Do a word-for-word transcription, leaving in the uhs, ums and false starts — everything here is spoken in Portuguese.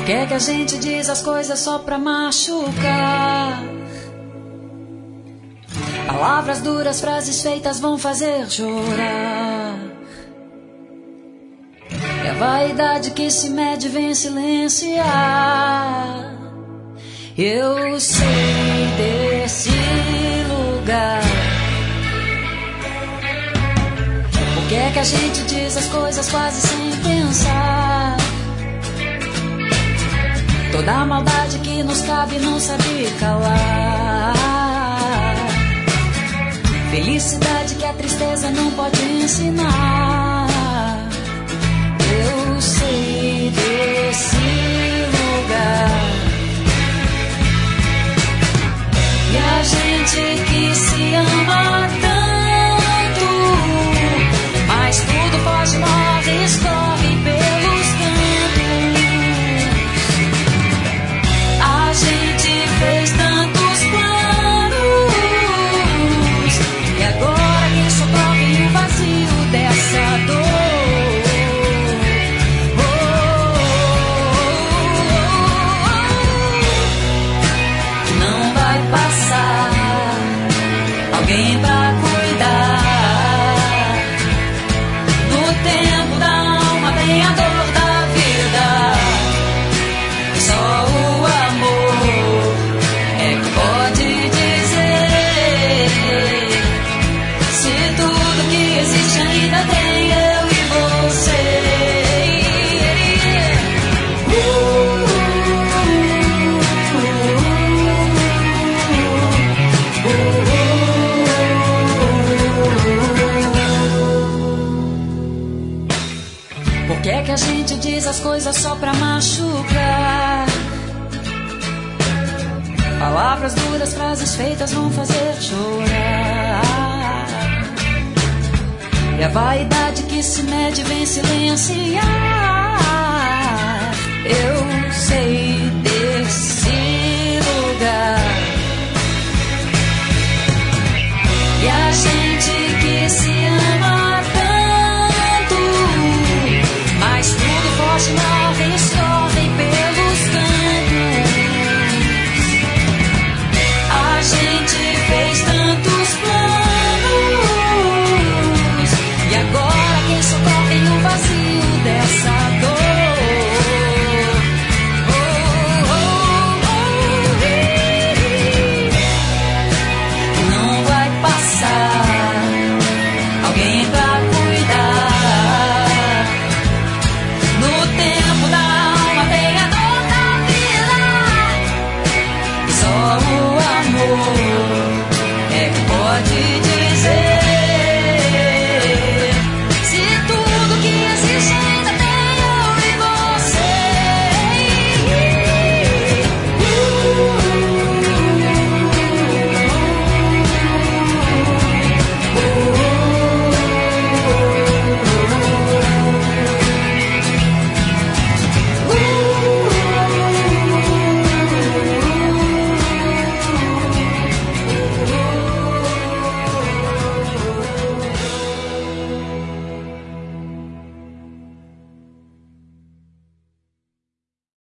que é que a gente diz as coisas só pra machucar? Palavras duras, frases feitas vão fazer chorar. E a vaidade que se mede vem silenciar. Eu sei desse lugar. Por que é que a gente diz as coisas quase sem pensar? Toda a maldade que nos cabe não sabe calar. Felicidade que a tristeza não pode ensinar. Eu sei desse lugar. E a gente que se ama tanto, mas tudo foge, morre, escorre pelos cantos. A gente fez tantos planos, e agora quem sobrou vem o vazio dessa dor. Oh, oh, oh, oh. Não vai passar alguém pra cuidar. No tempo da alma vem a dor da vida. Só o amor é que pode dizer se tudo que existe ainda tem eu e você. Uh, uh, uh, uh. Por que é que a gente diz as coisas só pra machucar? Palavras duras, frases feitas vão fazer chorar. E a vaidade que se mede vem silenciar. Eu sei